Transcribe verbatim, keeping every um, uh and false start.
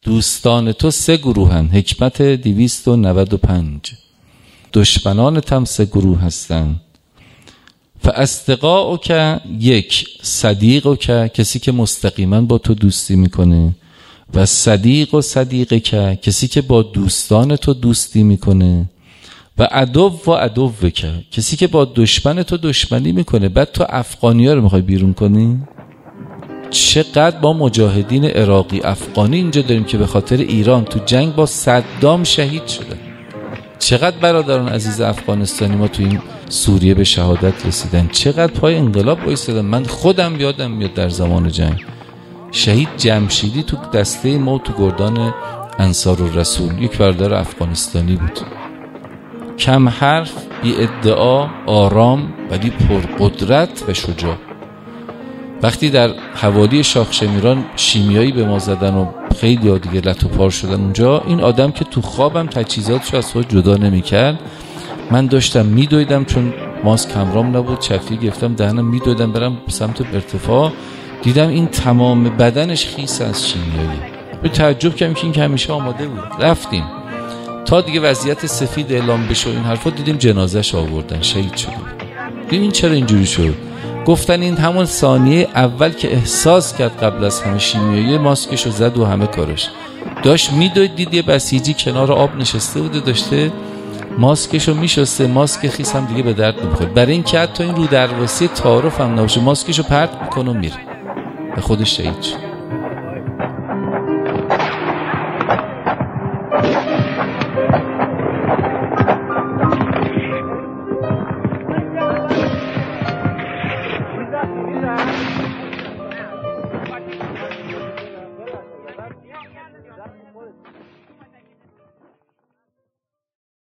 دوستان تو سه گروهن، حکمت دویست و نود و پنج. دشمنانت هم سه گروه هستن. فاصدقاؤک یک، صدیقک کسی که مستقیما با تو دوستی میکنه، و صدیق و صدیقک کسی که با دوستان تو دوستی میکنه، و عدو و عدوک کسی که با دشمن تو دشمنی میکنه. بعد تو افغانی ها رو میخوای بیرون کنی؟ چقدر با مجاهدین عراقی افغانی اینجا داریم که به خاطر ایران تو جنگ با صدام شهید شده. چقدر برادران عزیز افغانستانی ما تو این سوریه به شهادت رسیدن، چقدر پای انقلاب وایسادن. من خودم یادم میاد در زمان جنگ شهید جمشیدی تو دسته ما تو گردان انصار الرسول، یک برادر افغانستانی بود، کم حرف، بی ادعا، آرام ولی پرقدرت و شجاع. وقتی در حوالی شاخ شمیران شیمیایی به ما زدن و خیلی ها دیگه لط و پار شدن اونجا، این آدم که تو خوابم تجهیزاتشو از خود جدا نمی‌کرد، من داشتم میدویدم چون ماسک همرام نبود، چفی گرفتم دهنم میدویدم برم سمت ارتفاع، دیدم این تمام بدنش خیس از شیمیایی. به تعجب کردم که این که همیشه آماده بود. رفتیم تا دیگه وضعیت سفید اعلام بشه این حرفا، دیدیم جنازه‌اش آوردن، شهید شده. دیدیم این چرا اینجوری شد؟ گفتن این همون ثانیه اول که احساس کرد قبل از همه شیمیایی، ماسکشو زد و همه کارش داشت میدوید، دید یه بسیجی کنار آب نشسته بوده داشته ماسکشو میشسته، ماسک خیس هم دیگه به درد نمیخوره. برای این که حتی این رو درواسی تعارف هم نباشه ماسکشو پرت میکنه و میره، به خودش شهید شد.